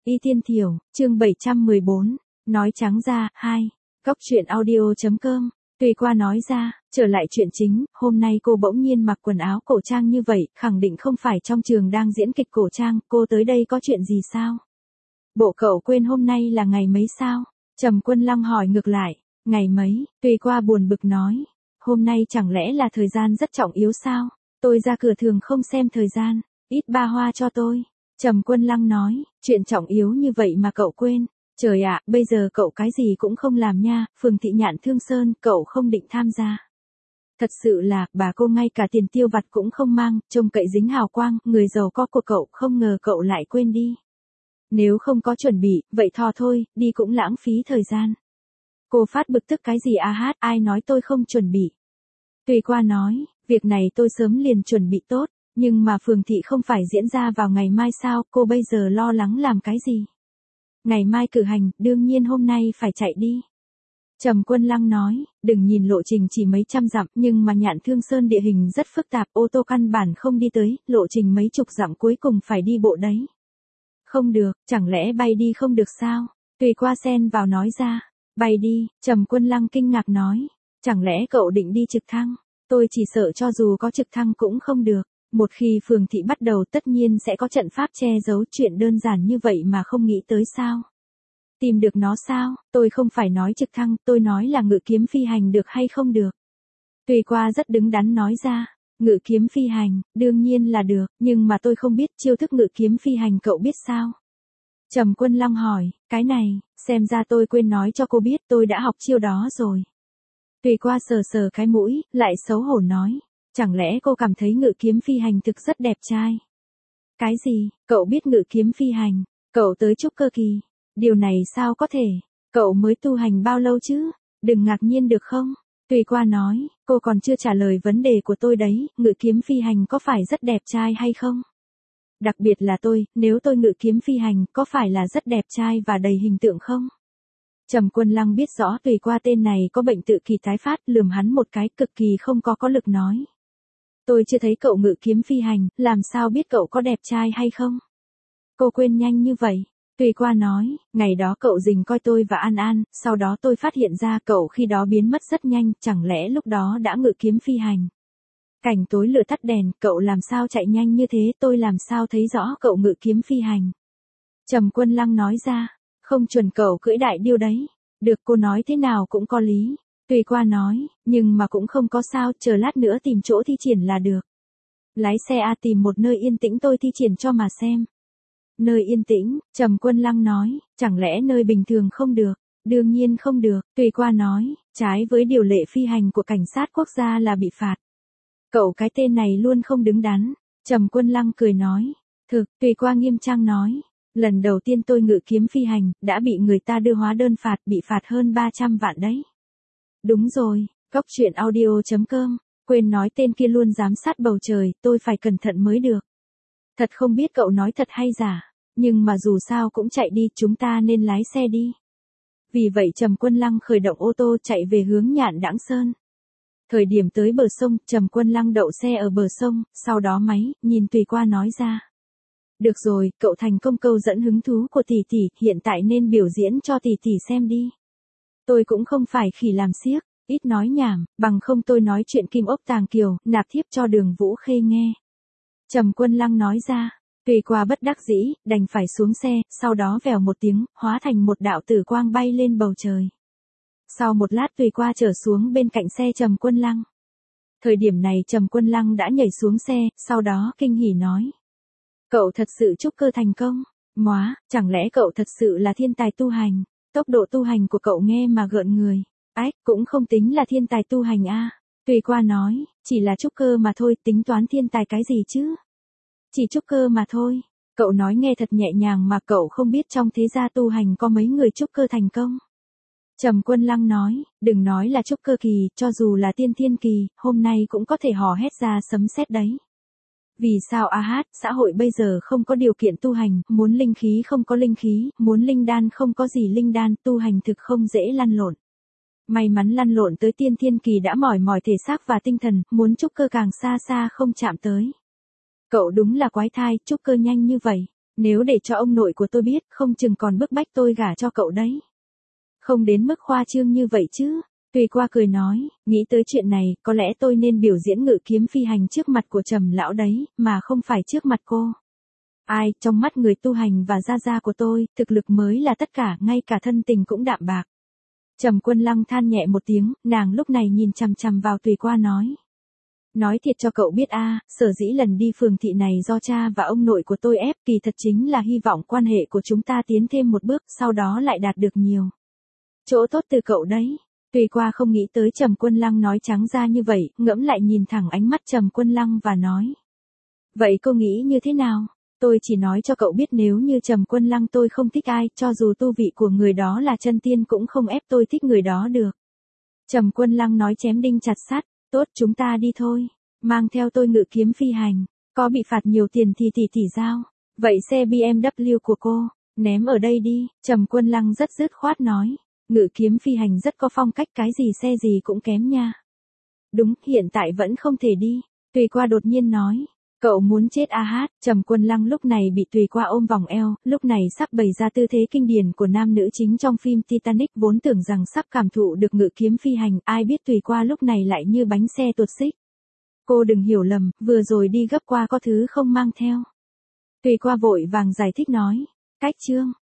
Y Tiên Thiểu, chương 714, nói trắng ra, 2. Cóc truyện audio.com, Tùy Qua nói ra, trở lại chuyện chính, hôm nay cô bỗng nhiên mặc quần áo cổ trang như vậy, khẳng định không phải trong trường đang diễn kịch cổ trang, cô tới đây có chuyện gì sao? Bộ cậu quên hôm nay là ngày mấy sao? Trầm Quân Lăng hỏi ngược lại, ngày mấy, Tùy Qua buồn bực nói, hôm nay chẳng lẽ là thời gian rất trọng yếu sao? Tôi ra cửa thường không xem thời gian, ít ba hoa cho tôi. Trầm Quân Lăng nói, chuyện trọng yếu như vậy mà cậu quên. Trời ạ, bây giờ cậu cái gì cũng không làm nha, phường thị nhạn Thương Sơn, cậu không định tham gia. Thật sự là, bà cô ngay cả tiền tiêu vặt cũng không mang, trông cậy dính hào quang, người giàu có của cậu, không ngờ cậu lại quên đi. Nếu không có chuẩn bị, vậy thò thôi, đi cũng lãng phí thời gian. Cô phát bực tức cái gì a hát, ai nói tôi không chuẩn bị. Tùy Qua nói, việc này tôi sớm liền chuẩn bị tốt, nhưng mà phường thị không phải diễn ra vào ngày mai sao, cô bây giờ lo lắng làm cái gì? Ngày mai cử hành, đương nhiên hôm nay phải chạy đi. Trầm Quân Lăng nói, đừng nhìn lộ trình chỉ mấy trăm dặm, nhưng mà nhạn Thương Sơn địa hình rất phức tạp, ô tô căn bản không đi tới, lộ trình mấy chục dặm cuối cùng phải đi bộ đấy. Không được, chẳng lẽ bay đi không được sao? Tùy Qua xen vào nói ra, bay đi, Trầm Quân Lăng kinh ngạc nói, chẳng lẽ cậu định đi trực thăng? Tôi chỉ sợ cho dù có trực thăng cũng không được. Một khi phường thị bắt đầu tất nhiên sẽ có trận pháp che giấu, chuyện đơn giản như vậy mà không nghĩ tới sao? Tìm được nó sao? Tôi không phải nói trực thăng, tôi nói là ngự kiếm phi hành được hay không được. Tùy Qua rất đứng đắn nói ra, ngự kiếm phi hành, đương nhiên là được, nhưng mà tôi không biết chiêu thức ngự kiếm phi hành cậu biết sao? Trầm Quân Lăng hỏi, cái này, xem ra tôi quên nói cho cô biết tôi đã học chiêu đó rồi. Tùy Qua sờ sờ cái mũi, lại xấu hổ nói. Chẳng lẽ cô cảm thấy ngự kiếm phi hành thực rất đẹp trai? Cái gì, cậu biết ngự kiếm phi hành? Cậu tới trúc cơ kỳ. Điều này sao có thể? Cậu mới tu hành bao lâu chứ? Đừng ngạc nhiên được không? Tùy Qua nói, cô còn chưa trả lời vấn đề của tôi đấy, ngự kiếm phi hành có phải rất đẹp trai hay không? Đặc biệt là tôi, nếu tôi ngự kiếm phi hành, có phải là rất đẹp trai và đầy hình tượng không? Trầm Quân Lăng biết rõ Tùy Qua tên này có bệnh tự kỷ tái phát, lườm hắn một cái, cực kỳ không có lực nói. Tôi chưa thấy cậu ngự kiếm phi hành, làm sao biết cậu có đẹp trai hay không? Cô quên nhanh như vậy. Tùy Qua nói, ngày đó cậu rình coi tôi và An An, sau đó tôi phát hiện ra cậu khi đó biến mất rất nhanh, chẳng lẽ lúc đó đã ngự kiếm phi hành? Cảnh tối lửa tắt đèn, cậu làm sao chạy nhanh như thế, tôi làm sao thấy rõ cậu ngự kiếm phi hành? Trầm Quân Lăng nói ra, không chuẩn cậu cưỡi đại điêu đấy. Được, cô nói thế nào cũng có lý. Tùy Qua nói, nhưng mà cũng không có sao, chờ lát nữa tìm chỗ thi triển là được. Lái xe tìm một nơi yên tĩnh tôi thi triển cho mà xem. Nơi yên tĩnh, Trầm Quân Lăng nói, chẳng lẽ nơi bình thường không được? Đương nhiên không được, Tùy Qua nói, trái với điều lệ phi hành của cảnh sát quốc gia là bị phạt. Cậu cái tên này luôn không đứng đắn. Trầm Quân Lăng cười nói, thực, Tùy Qua nghiêm trang nói. Lần đầu tiên tôi ngự kiếm phi hành, đã bị người ta đưa hóa đơn phạt, bị phạt hơn 300 vạn đấy. Đúng rồi, Cóc truyện audio.com, quên nói tên kia luôn giám sát bầu trời, tôi phải cẩn thận mới được. Thật không biết cậu nói thật hay giả, nhưng mà dù sao cũng chạy đi, chúng ta nên lái xe đi. Vì vậy Trầm Quân Lăng khởi động ô tô chạy về hướng nhạn Đãng Sơn. Thời điểm tới bờ sông, Trầm Quân Lăng đậu xe ở bờ sông, sau đó máy, nhìn Tùy Qua nói ra. Được rồi, cậu thành công câu dẫn hứng thú của tỷ tỷ, hiện tại nên biểu diễn cho tỷ tỷ xem đi. Tôi cũng không phải khỉ làm xiếc, ít nói nhảm, bằng không tôi nói chuyện kim ốc tàng kiều, nạp thiếp cho Đường Vũ Khê nghe. Trầm Quân Lăng nói ra, Tùy Qua bất đắc dĩ, đành phải xuống xe, sau đó vèo một tiếng, hóa thành một đạo tử quang bay lên bầu trời. Sau một lát Tùy Qua trở xuống bên cạnh xe Trầm Quân Lăng. Thời điểm này Trầm Quân Lăng đã nhảy xuống xe, sau đó kinh hỉ nói. Cậu thật sự trúc cơ thành công, móa, chẳng lẽ cậu thật sự là thiên tài tu hành, tốc độ tu hành của cậu nghe mà gợn người, ách, cũng không tính là thiên tài tu hành a. Tùy Qua nói, chỉ là trúc cơ mà thôi, tính toán thiên tài cái gì chứ? Chỉ trúc cơ mà thôi, cậu nói nghe thật nhẹ nhàng mà cậu không biết trong thế gia tu hành có mấy người trúc cơ thành công. Trầm Quân Lăng nói, đừng nói là trúc cơ kỳ, cho dù là tiên thiên kỳ, hôm nay cũng có thể hò hét ra sấm sét đấy. Vì sao a hát, xã hội bây giờ không có điều kiện tu hành, muốn linh khí không có linh khí, muốn linh đan không có gì linh đan, tu hành thực không dễ lăn lộn. May mắn lăn lộn tới tiên thiên kỳ đã mỏi thể xác và tinh thần, muốn trúc cơ càng xa xa không chạm tới. Cậu đúng là quái thai, trúc cơ nhanh như vậy, Nếu để cho ông nội của tôi biết, không chừng còn bức bách tôi gả cho cậu đấy. Không đến mức khoa trương như vậy chứ. Tùy Qua cười nói, nghĩ tới chuyện này, có lẽ tôi nên biểu diễn ngự kiếm phi hành trước mặt của Trầm lão đấy, mà không phải trước mặt cô. Ai, trong mắt người tu hành và gia gia của tôi, thực lực mới là tất cả, ngay cả thân tình cũng đạm bạc. Trầm Quân Lăng than nhẹ một tiếng, nàng lúc này nhìn chằm chằm vào Tùy Qua nói. Nói thiệt cho cậu biết sở dĩ lần đi phường thị này do cha và ông nội của tôi ép, kỳ thật chính là hy vọng quan hệ của chúng ta tiến thêm một bước, sau đó lại đạt được nhiều chỗ tốt từ cậu đấy. Tùy Qua không nghĩ tới Trầm Quân Lăng nói trắng ra như vậy, ngẫm lại nhìn thẳng ánh mắt Trầm Quân Lăng và nói. Vậy cô nghĩ như thế nào? Tôi chỉ nói cho cậu biết nếu như Trầm Quân Lăng tôi không thích ai, cho dù tu vị của người đó là chân tiên cũng không ép tôi thích người đó được. Trầm Quân Lăng nói chém đinh chặt sắt, tốt chúng ta đi thôi, mang theo tôi ngự kiếm phi hành, có bị phạt nhiều tiền thì tỷ giao. Vậy xe BMW của cô, ném ở đây đi, Trầm Quân Lăng rất dứt khoát nói. Ngự kiếm phi hành rất có phong cách, cái gì xe gì cũng kém nha. Đúng, hiện tại vẫn không thể đi. Tùy Qua đột nhiên nói. Cậu muốn chết hát, Trầm Quân Lăng lúc này bị Tùy Qua ôm vòng eo, lúc này sắp bày ra tư thế kinh điển của nam nữ chính trong phim Titanic, vốn tưởng rằng sắp cảm thụ được ngự kiếm phi hành, ai biết Tùy Qua lúc này lại như bánh xe tuột xích. Cô đừng hiểu lầm, vừa rồi đi gấp qua có thứ không mang theo. Tùy Qua vội vàng giải thích nói. Cách chương.